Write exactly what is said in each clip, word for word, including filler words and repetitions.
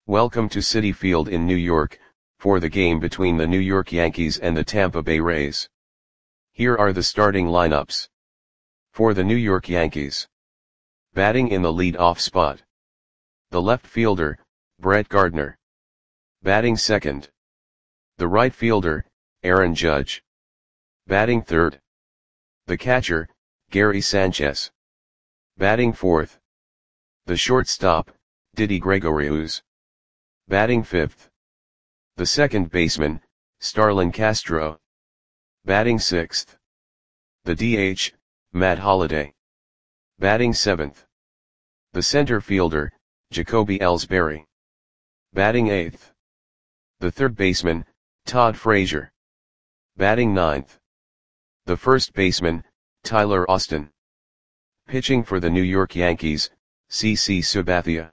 Welcome to Citi Field in New York, for the game between the New York Yankees and the Tampa Bay Rays. Here are the starting lineups. For the New York Yankees. Batting in the lead-off spot. The left fielder, Brett Gardner. Batting second. The right fielder, Aaron Judge. Batting third. The catcher, Gary Sanchez. Batting fourth. The shortstop, Didi Gregorius. Batting fifth. The second baseman, Starlin Castro. Batting sixth. The D H, Matt Holliday. Batting seventh. The center fielder, Jacoby Ellsbury. Batting eighth. The third baseman, Todd Frazier. Batting ninth. The first baseman, Tyler Austin. Pitching for the New York Yankees, C C Sabathia.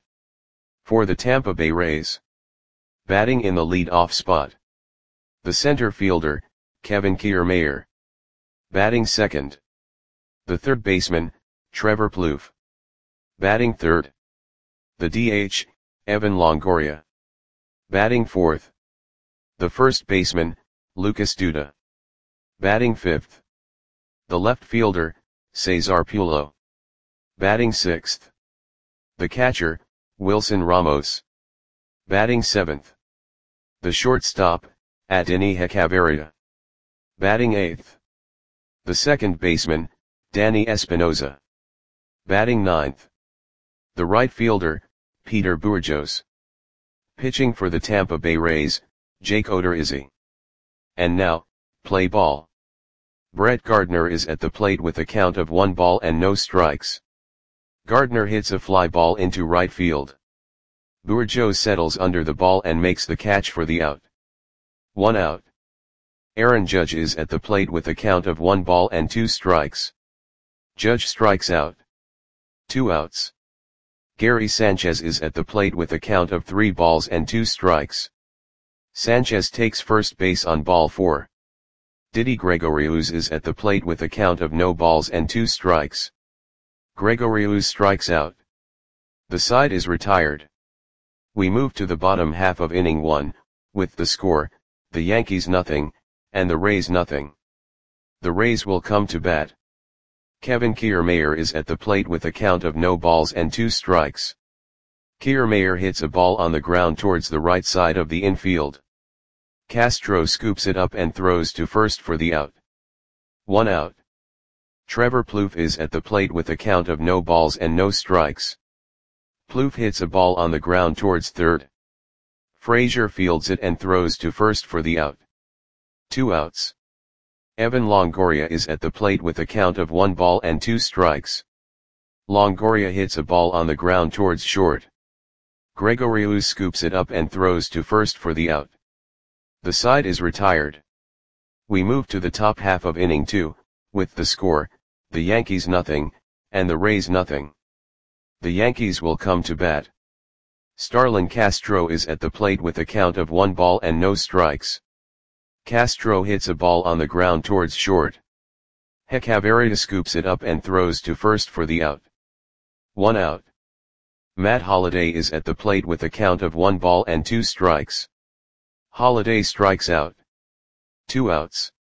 For the Tampa Bay Rays. Batting in the lead-off spot. The center fielder, Kevin Kiermaier. Batting second. The third baseman, Trevor Plouffe. Batting third. The D H, Evan Longoria. Batting fourth. The first baseman, Lucas Duda. Batting fifth. The left fielder, Cesar Pulo. Batting sixth. The catcher, Wilson Ramos. Batting seventh. The shortstop, Adeiny Hechavarria. Batting eighth. The second baseman, Danny Espinosa. Batting ninth. The right fielder, Peter Bourjos. Pitching for the Tampa Bay Rays, Jake Odorizzi. And now, play ball. Brett Gardner is at the plate with a count of one ball and no strikes. Gardner hits a fly ball into right field. Bourjos settles under the ball and makes the catch for the out. One out. Aaron Judge is at the plate with a count of one ball and two strikes. Judge strikes out. Two outs. Gary Sanchez is at the plate with a count of three balls and two strikes. Sanchez takes first base on ball four. Didi Gregorius is at the plate with a count of no balls and two strikes. Gregorius strikes out. The side is retired. We move to the bottom half of inning one, with the score, the Yankees nothing, and the Rays nothing. The Rays will come to bat. Kevin Kiermaier is at the plate with a count of no balls and two strikes. Kiermaier hits a ball on the ground towards the right side of the infield. Castro scoops it up and throws to first for the out. One out. Trevor Plouffe is at the plate with a count of no balls and no strikes. Plouffe hits a ball on the ground towards third. Frazier fields it and throws to first for the out. Two outs. Evan Longoria is at the plate with a count of one ball and two strikes. Longoria hits a ball on the ground towards short. Gregorius scoops it up and throws to first for the out. The side is retired. We move to the top half of inning two, with the score, the Yankees nothing, and the Rays nothing. The Yankees will come to bat. Starlin Castro is at the plate with a count of one ball and no strikes. Castro hits a ball on the ground towards short. Hechavarria scoops it up and throws to first for the out. One out. Matt Holliday is at the plate with a count of one ball and two strikes. Holliday strikes out. Two outs.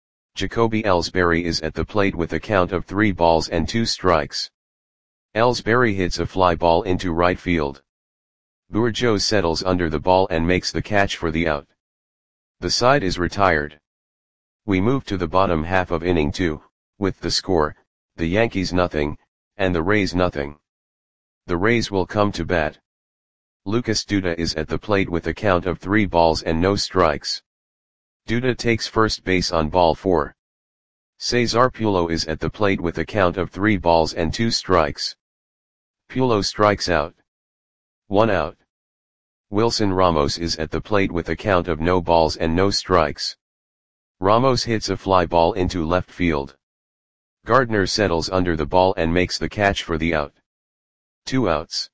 Jacoby Ellsbury is at the plate with a count of three balls and two strikes. Ellsbury hits a fly ball into right field. Bourjos settles under the ball and makes the catch for the out. The side is retired. We move to the bottom half of inning two, with the score, the Yankees nothing, and the Rays nothing. The Rays will come to bat. Lucas Duda is at the plate with a count of three balls and no strikes. Duda takes first base on ball four. Cesar Pulo is at the plate with a count of three balls and two strikes. Pulo strikes out. One out. Wilson Ramos is at the plate with a count of no balls and no strikes. Ramos hits a fly ball into left field. Gardner settles under the ball and makes the catch for the out. Two outs.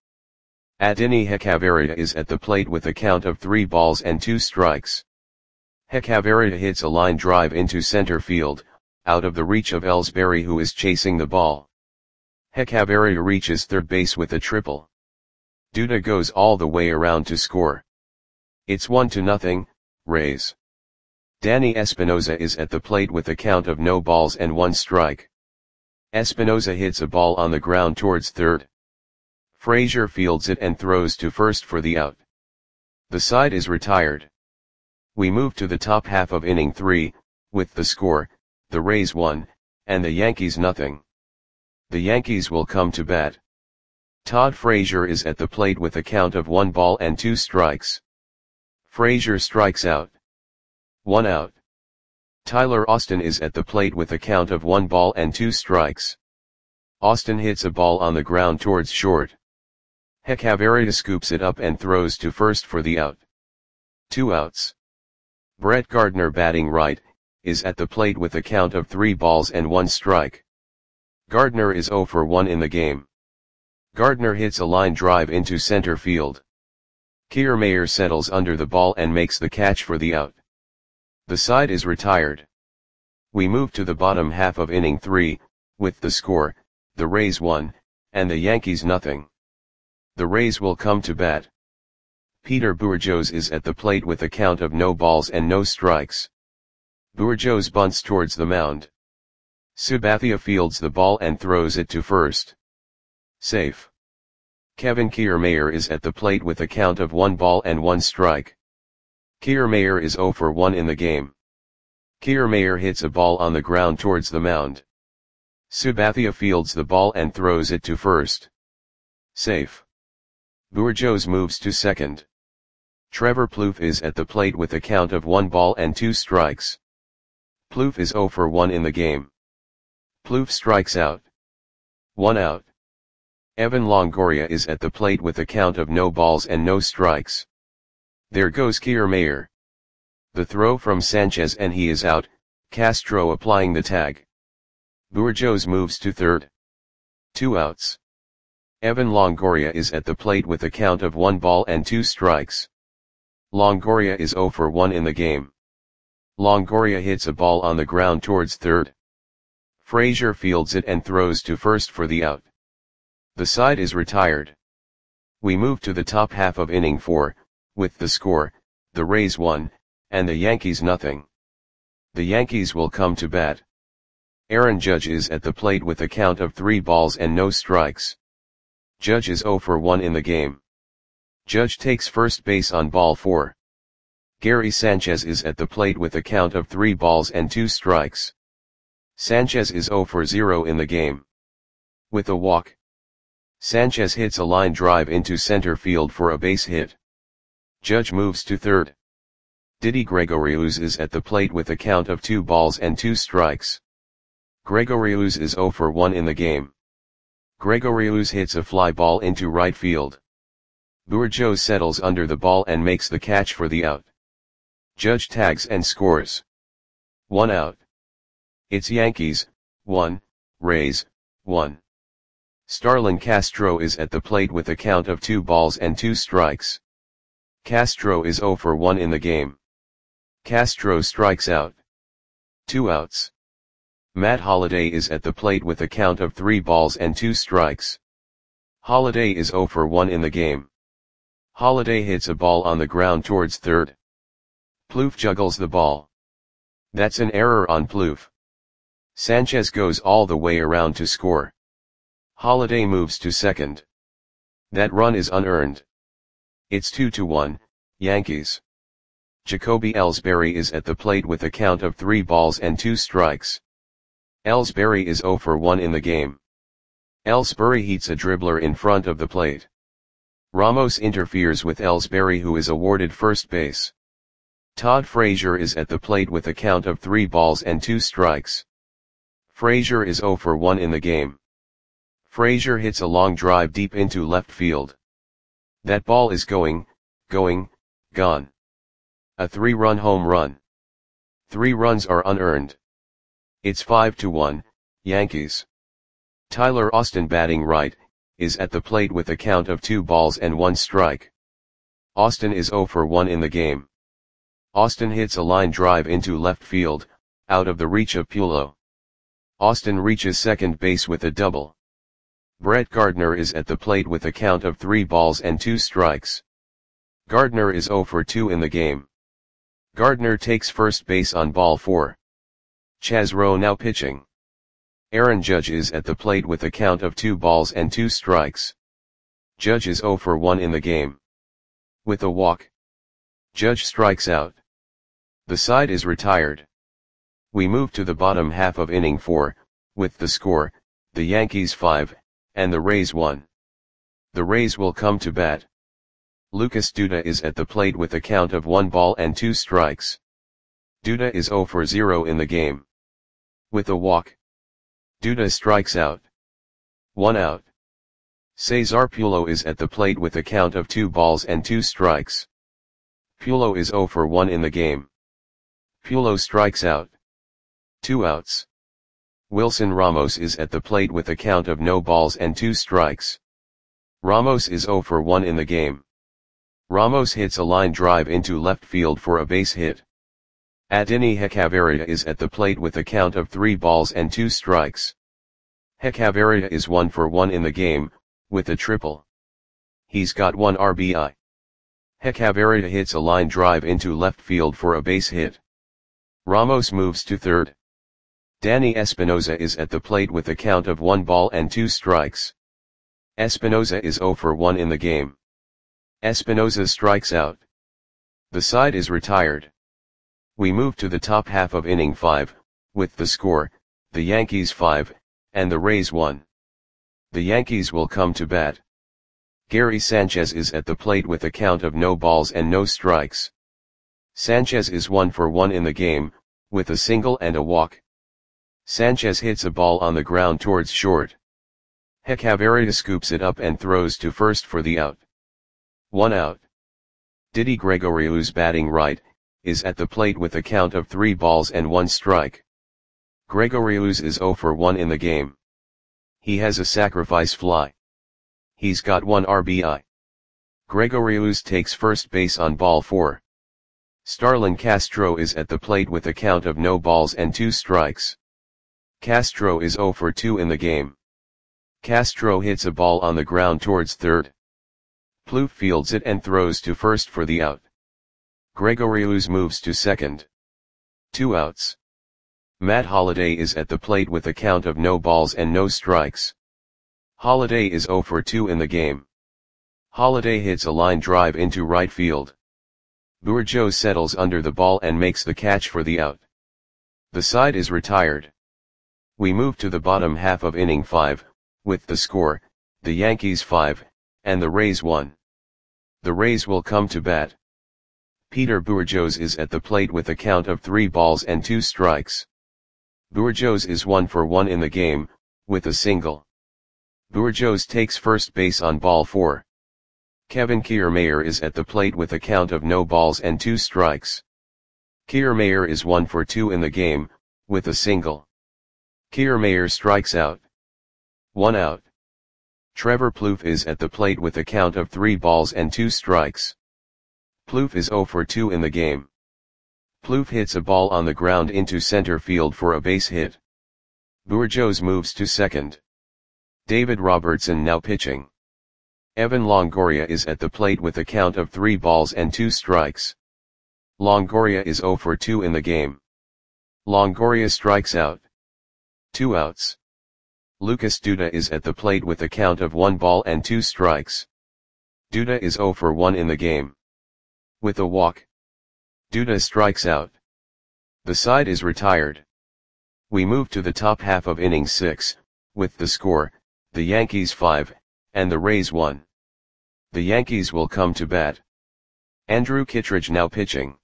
Adeiny Hechavarria is at the plate with a count of three balls and two strikes. Hechavarria hits a line drive into center field, out of the reach of Ellsbury, who is chasing the ball. Hechavarria reaches third base with a triple. Duda goes all the way around to score. It's one to nothing, Rays. Danny Espinosa is at the plate with a count of no balls and one strike. Espinosa hits a ball on the ground towards third. Frazier fields it and throws to first for the out. The side is retired. We move to the top half of inning three, with the score, the Rays one, and the Yankees nothing. The Yankees will come to bat. Todd Frazier is at the plate with a count of one ball and two strikes. Frazier strikes out. One out. Tyler Austin is at the plate with a count of one ball and two strikes. Austin hits a ball on the ground towards short. Hechavarria scoops it up and throws to first for the out. Two outs. Brett Gardner, batting right, is at the plate with a count of three balls and one strike. Gardner is oh for one in the game. Gardner hits a line drive into center field. Kiermaier settles under the ball and makes the catch for the out. The side is retired. We move to the bottom half of inning three, with the score, the Rays one, and the Yankees nothing. The Rays will come to bat. Peter Bourjos is at the plate with a count of no balls and no strikes. Bourjos bunts towards the mound. Sabathia fields the ball and throws it to first. Safe. Kevin Kiermaier is at the plate with a count of one ball and one strike. Kiermaier is oh for one in the game. Kiermaier hits a ball on the ground towards the mound. Sabathia fields the ball and throws it to first. Safe. Bourjos moves to second. Trevor Plouffe is at the plate with a count of one ball and two strikes. Plouffe is oh for one in the game. Plouffe strikes out. One out. Evan Longoria is at the plate with a count of no balls and no strikes. There goes Kiermaier. The throw from Sanchez and he is out, Castro applying the tag. Bourjos moves to third. Two outs. Evan Longoria is at the plate with a count of one ball and two strikes. Longoria is oh for one in the game. Longoria hits a ball on the ground towards third. Frazier fields it and throws to first for the out. The side is retired. We move to the top half of inning four, with the score, the Rays one, and the Yankees nothing. The Yankees will come to bat. Aaron Judge is at the plate with a count of three balls and no strikes. Judge is oh for one in the game. Judge takes first base on ball four. Gary Sanchez is at the plate with a count of three balls and two strikes. Sanchez is oh for zero in the game. With a walk, Sanchez hits a line drive into center field for a base hit. Judge moves to third. Didi Gregorius is at the plate with a count of two balls and two strikes. Gregorius is oh for one in the game. Gregorius hits a fly ball into right field. Bourjos settles under the ball and makes the catch for the out. Judge tags and scores. One out. It's Yankees, one, Rays, one. Starlin Castro is at the plate with a count of two balls and two strikes. Castro is oh for one in the game. Castro strikes out. Two outs. Matt Holliday is at the plate with a count of three balls and two strikes. Holliday is oh for one in the game. Holliday hits a ball on the ground towards third. Plouffe juggles the ball. That's an error on Plouffe. Sanchez goes all the way around to score. Holliday moves to second. That run is unearned. It's two to one, Yankees. Jacoby Ellsbury is at the plate with a count of three balls and two strikes. Ellsbury is oh for one in the game. Ellsbury heats a dribbler in front of the plate. Ramos interferes with Ellsbury, who is awarded first base. Todd Frazier is at the plate with a count of three balls and two strikes. Frazier is oh for one in the game. Frazier hits a long drive deep into left field. That ball is going, going, gone. A three-run home run. Three runs are unearned. It's five to one, Yankees. Tyler Austin, batting right, is at the plate with a count of two balls and one strike. Austin is oh for one in the game. Austin hits a line drive into left field, out of the reach of Pulo. Austin reaches second base with a double. Brett Gardner is at the plate with a count of three balls and two strikes. Gardner is zero for two in the game. Gardner takes first base on ball four. Chaz Rowe now pitching. Aaron Judge is at the plate with a count of two balls and two strikes. Judge is zero for one in the game. With a walk, Judge strikes out. The side is retired. We move to the bottom half of inning four, with the score, the Yankees five, and the Rays one. The Rays will come to bat. Lucas Duda is at the plate with a count of one ball and two strikes. Duda is zero for zero in the game. With a walk, Duda strikes out. One out. Cesar Pulo is at the plate with a count of two balls and two strikes. Pulo is zero for one in the game. Pulo strikes out. Two outs. Wilson Ramos is at the plate with a count of no balls and two strikes. Ramos is zero for one in the game. Ramos hits a line drive into left field for a base hit. Adeiny Hechavarria is at the plate with a count of three balls and two strikes. Hechavarria is one for one in the game, with a triple. He's got one R B I. Hechavarria hits a line drive into left field for a base hit. Ramos moves to third. Danny Espinosa is at the plate with a count of one ball and two strikes. Espinosa is zero for one in the game. Espinosa strikes out. The side is retired. We move to the top half of inning five, with the score, the Yankees five, and the Rays one. The Yankees will come to bat. Gary Sanchez is at the plate with a count of no balls and no strikes. Sanchez is one for one in the game, with a single and a walk. Sanchez hits a ball on the ground towards short. Hechavarria scoops it up and throws to first for the out. One out. Didi Gregorius, batting right, is at the plate with a count of three balls and one strike. Gregorius is zero for one in the game. He has a sacrifice fly. He's got one R B I. Gregorius takes first base on ball four. Starlin Castro is at the plate with a count of no balls and two strikes. Castro is zero for two in the game. Castro hits a ball on the ground towards third. Plouffe fields it and throws to first for the out. Gregorius moves to second. Two outs. Matt Holliday is at the plate with a count of no balls and no strikes. Holliday is zero for two in the game. Holliday hits a line drive into right field. Bourgeau settles under the ball and makes the catch for the out. The side is retired. We move to the bottom half of inning five, with the score, the Yankees five, and the Rays one. The Rays will come to bat. Peter Bourgeau is at the plate with a count of three balls and two strikes. Bourgeau is one for one in the game, with a single. Bourgeau takes first base on ball four. Kevin Kiermaier is at the plate with a count of no balls and two strikes. Kiermaier is one for two in the game, with a single. Kiermaier strikes out. One out. Trevor Plouffe is at the plate with a count of three balls and two strikes. Plouffe is zero for two in the game. Plouffe hits a ball on the ground into center field for a base hit. Bourgeau moves to second. David Robertson now pitching. Evan Longoria is at the plate with a count of three balls and two strikes. Longoria is zero for two in the game. Longoria strikes out. Two outs. Lucas Duda is at the plate with a count of one ball and two strikes. Duda is zero for one in the game. With a walk, Duda strikes out. The side is retired. We move to the top half of inning six, with the score, the Yankees five, and the Rays one. The Yankees will come to bat. Andrew Kittredge now pitching.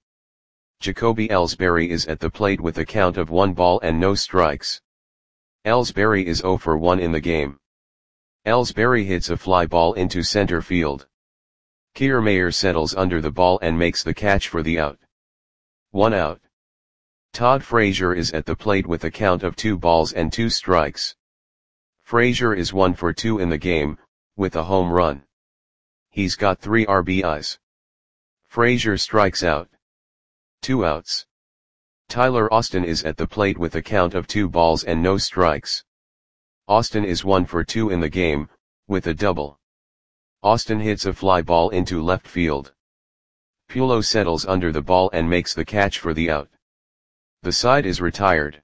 Jacoby Ellsbury is at the plate with a count of one ball and no strikes. Ellsbury is zero for one in the game. Ellsbury hits a fly ball into center field. Kiermaier settles under the ball and makes the catch for the out. One out. Todd Frazier is at the plate with a count of two balls and two strikes. Frazier is one for two in the game, with a home run. He's got three R B Is. Frazier strikes out. Two outs. Tyler Austin is at the plate with a count of two balls and no strikes. Austin is one for two in the game, with a double. Austin hits a fly ball into left field. Pulo settles under the ball and makes the catch for the out. The side is retired.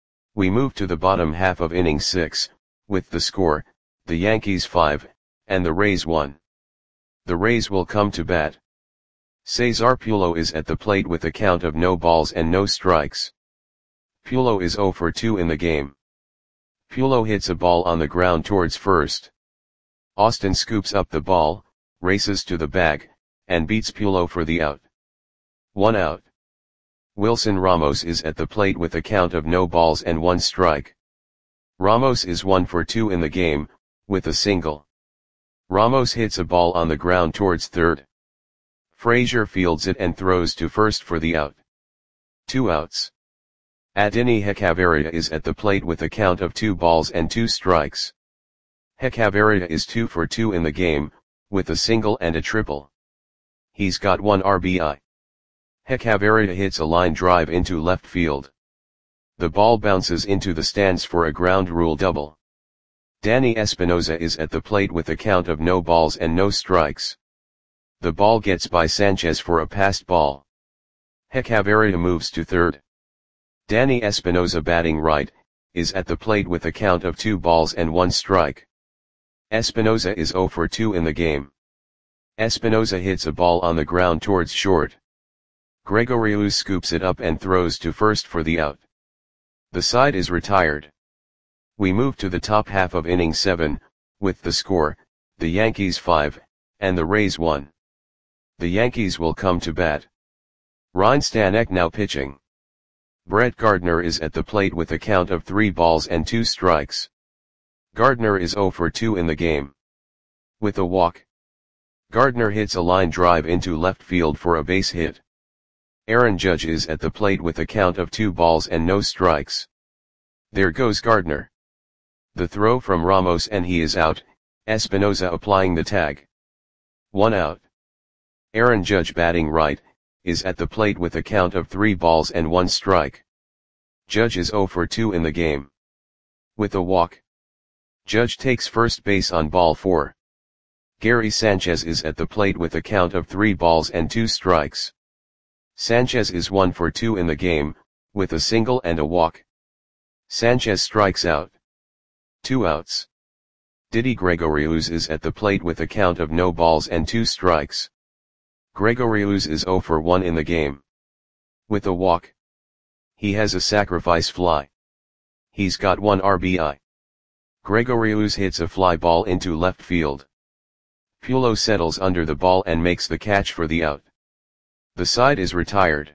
We move to the bottom half of inning six, with the score, the Yankees five, and the Rays one. The Rays will come to bat. Cesar Pulo is at the plate with a count of no balls and no strikes. Pulo is zero for two in the game. Pulo hits a ball on the ground towards first. Austin scoops up the ball, races to the bag, and beats Pulo for the out. One out. Wilson Ramos is at the plate with a count of no balls and one strike. Ramos is one for two in the game, with a single. Ramos hits a ball on the ground towards third. Frazier fields it and throws to first for the out. Two outs. Adeiny Hechavarria is at the plate with a count of two balls and two strikes. Hechavarria is two for two in the game, with a single and a triple. He's got one R B I. Hechavarria hits a line drive into left field. The ball bounces into the stands for a ground rule double. Danny Espinosa is at the plate with a count of no balls and no strikes. The ball gets by Sanchez for a passed ball. Hechavarria moves to third. Danny Espinosa, batting right, is at the plate with a count of two balls and one strike. Espinosa is zero for two in the game. Espinosa hits a ball on the ground towards short. Gregorius scoops it up and throws to first for the out. The side is retired. We move to the top half of inning seven, with the score, the Yankees five, and the Rays one. The Yankees will come to bat. Ryne Stanek now pitching. Brett Gardner is at the plate with a count of three balls and two strikes. Gardner is zero for two in the game. With a walk. Gardner hits a line drive into left field for a base hit. Aaron Judge is at the plate with a count of two balls and no strikes. There goes Gardner. The throw from Ramos and he is out, Espinosa applying the tag. One out. Aaron Judge, batting right, is at the plate with a count of three balls and one strike. Judge is zero for two in the game. With a walk. Judge takes first base on ball four. Gary Sanchez is at the plate with a count of three balls and two strikes. Sanchez is one for two in the game, with a single and a walk. Sanchez strikes out. Two outs. Didi Gregorius is at the plate with a count of no balls and two strikes. Gregorius is zero for one in the game. With a walk. He has a sacrifice fly. He's got one R B I. Gregorius hits a fly ball into left field. Pulo settles under the ball and makes the catch for the out. The side is retired.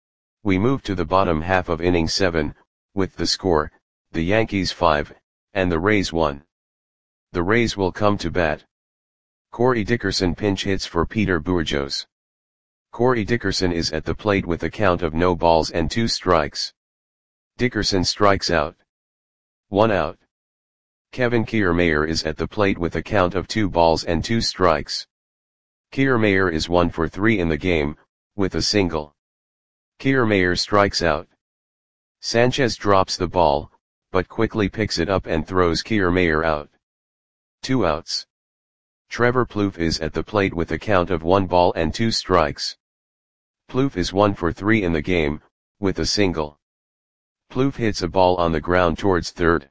We move to the bottom half of inning seven, with the score, the Yankees five, and the Rays one. The Rays will come to bat. Corey Dickerson pinch hits for Peter Bourjos. Corey Dickerson is at the plate with a count of no balls and two strikes. Dickerson strikes out. One out. Kevin Kiermaier is at the plate with a count of two balls and two strikes. Kiermaier is one for three in the game, with a single. Kiermaier strikes out. Sanchez drops the ball, but quickly picks it up and throws Kiermaier out. Two outs. Trevor Plouffe is at the plate with a count of one ball and two strikes. Plouffe is one for three in the game, with a single. Plouffe hits a ball on the ground towards third.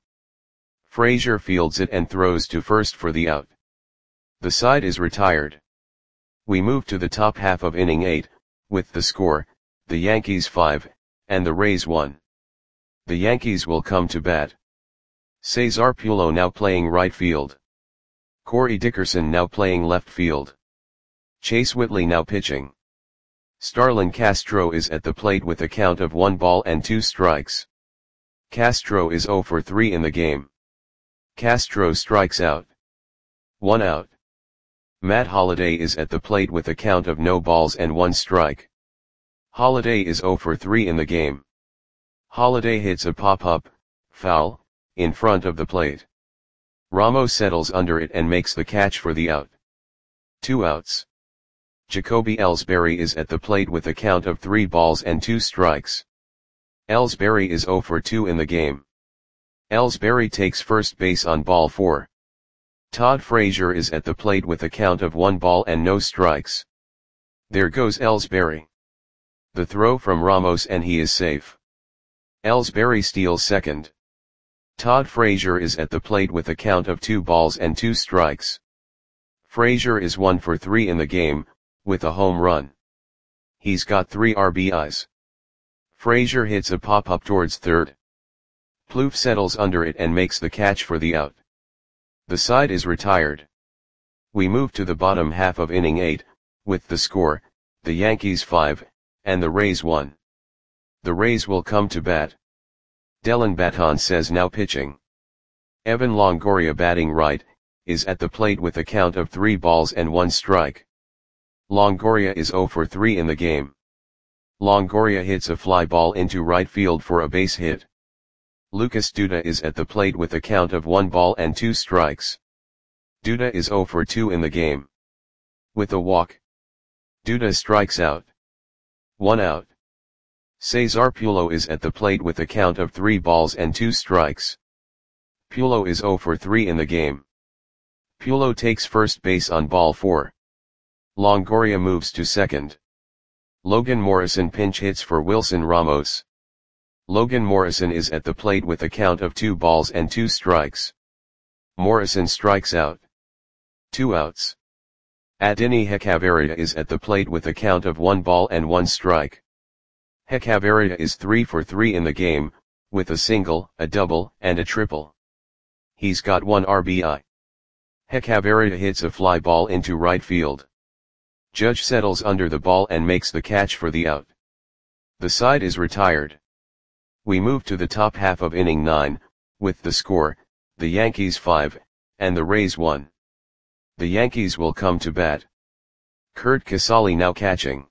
Frazier fields it and throws to first for the out. The side is retired. We move to the top half of inning eight, with the score, the Yankees five, and the Rays one. The Yankees will come to bat. Cesar Pulo now playing right field. Corey Dickerson now playing left field. Chase Whitley now pitching. Starlin Castro is at the plate with a count of one ball and two strikes. Castro is zero for three in the game. Castro strikes out. One out. Matt Holliday is at the plate with a count of no balls and one strike. Holliday is zero for three in the game. Holliday hits a pop-up, foul, in front of the plate. Ramos settles under it and makes the catch for the out. Two outs. Jacoby Ellsbury is at the plate with a count of three balls and two strikes. Ellsbury is zero for two in the game. Ellsbury takes first base on ball four. Todd Frazier is at the plate with a count of one ball and no strikes. There goes Ellsbury. The throw from Ramos and he is safe. Ellsbury steals second. Todd Frazier is at the plate with a count of two balls and two strikes. Frazier is one for three in the game, with a home run. He's got three R B Is. Frazier hits a pop-up towards third. Plouffe settles under it and makes the catch for the out. The side is retired. We move to the bottom half of inning eight, with the score, the Yankees five, and the Rays one. The Rays will come to bat. Dellin Baton says now pitching. Evan Longoria batting right, is at the plate with a count of three balls and one strike. Longoria is zero for three in the game. Longoria hits a fly ball into right field for a base hit. Lucas Duda is at the plate with a count of one ball and two strikes. Duda is zero for two in the game. With a walk. Duda strikes out. One out. Cesar Pulo is at the plate with a count of three balls and two strikes. Pulo is zero for three in the game. Pulo takes first base on ball four. Longoria moves to second. Logan Morrison pinch hits for Wilson Ramos. Logan Morrison is at the plate with a count of two balls and two strikes. Morrison strikes out. Two outs. Adeiny Hechavarria is at the plate with a count of one ball and one strike. Hechavarria is three for three in the game, with a single, a double, and a triple. He's got one R B I. Hechavarria hits a fly ball into right field. Judge settles under the ball and makes the catch for the out. The side is retired. We move to the top half of inning nine, with the score, the Yankees five, and the Rays one. The Yankees will come to bat. Curt Casali now catching.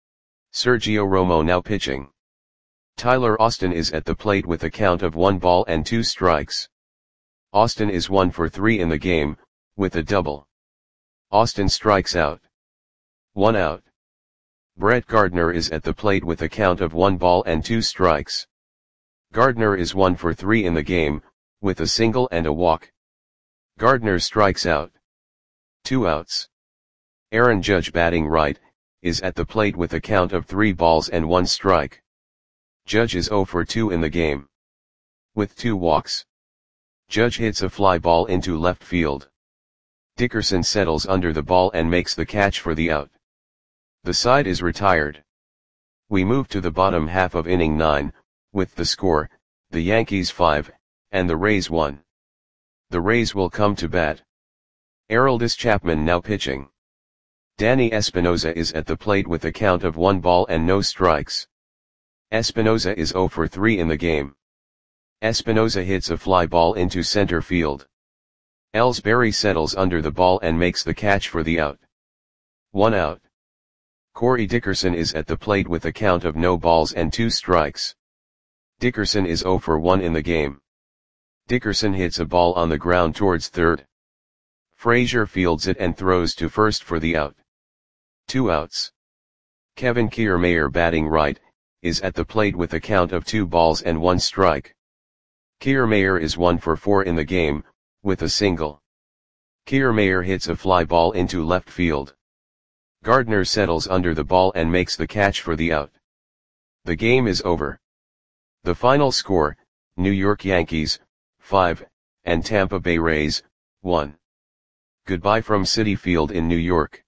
Sergio Romo now pitching. Tyler Austin is at the plate with a count of one ball and two strikes. Austin is one for three in the game, with a double. Austin strikes out. One out. Brett Gardner is at the plate with a count of one ball and two strikes. Gardner is one for three in the game, with a single and a walk. Gardner strikes out. Two outs. Aaron Judge batting right, is at the plate with a count of three balls and one strike. Judge is zero for two in the game. With two walks. Judge hits a fly ball into left field. Dickerson settles under the ball and makes the catch for the out. The side is retired. We move to the bottom half of inning nine, with the score, the Yankees five, and the Rays one. The Rays will come to bat. Aroldis Chapman now pitching. Danny Espinosa is at the plate with a count of one ball and no strikes. Espinosa is zero for three in the game. Espinosa hits a fly ball into center field. Ellsbury settles under the ball and makes the catch for the out. One out. Corey Dickerson is at the plate with a count of no balls and two strikes. Dickerson is zero for one in the game. Dickerson hits a ball on the ground towards third. Frazier fields it and throws to first for the out. Two outs. Kevin Kiermaier batting right, is at the plate with a count of two balls and one strike. Kiermaier is one for four in the game, with a single. Kiermaier hits a fly ball into left field. Gardner settles under the ball and makes the catch for the out. The game is over. The final score, New York Yankees, five, and Tampa Bay Rays, one. Goodbye from Citi Field in New York.